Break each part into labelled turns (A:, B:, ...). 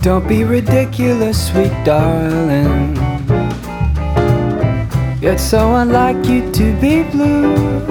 A: Don't be ridiculous, sweet darling. It's so unlike you to be blue.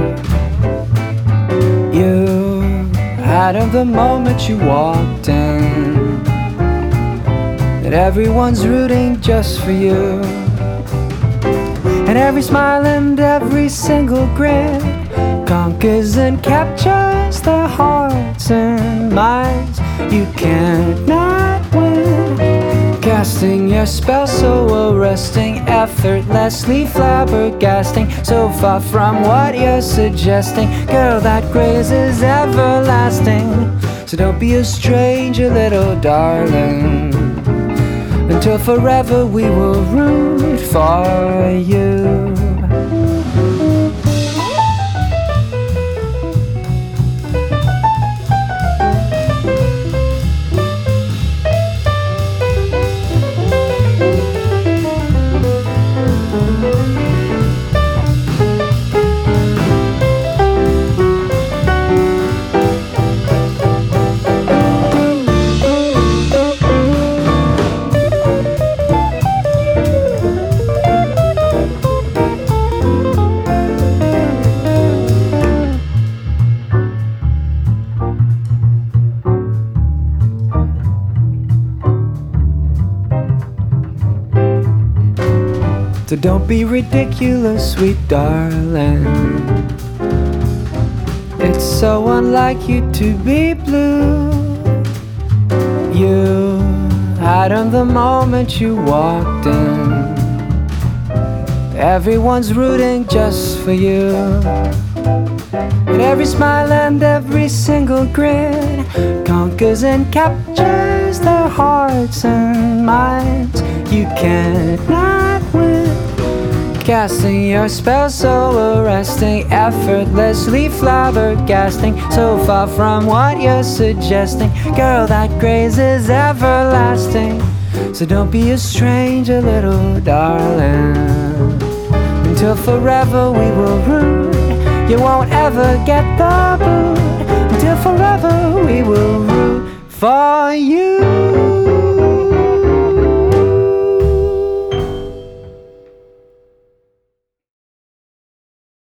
A: You had of the moment you walked in that everyone's rooting just for you. And every smile and every single grin conquers and captures their hearts and minds. You cannot win, casting your spell so arresting, effortlessly flabbergasting, so far from what you're suggesting. Girl, that grace is everlasting. So don't be a stranger, little darling, until forever we will root for you. So don't be ridiculous, sweet darling. It's so unlike you to be blue. You had on the moment you walked in. Everyone's rooting just for you. And every smile and every single grin conquers and captures their hearts and minds. You cannot win, casting your spell so arresting, effortlessly flabbergasting, so far from what you're suggesting. Girl, that grace is everlasting. So don't be a stranger, little darling, until forever we will root. You won't ever get the